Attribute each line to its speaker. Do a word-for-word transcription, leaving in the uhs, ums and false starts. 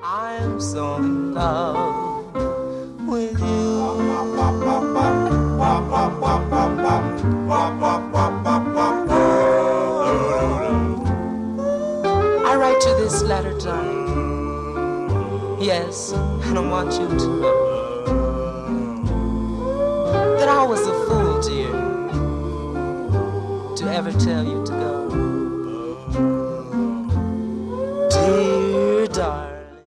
Speaker 1: I'm so in love with you. I write you this letter, darling. Yes, and I want you to know that I was a fool, dear, to ever tell you to go.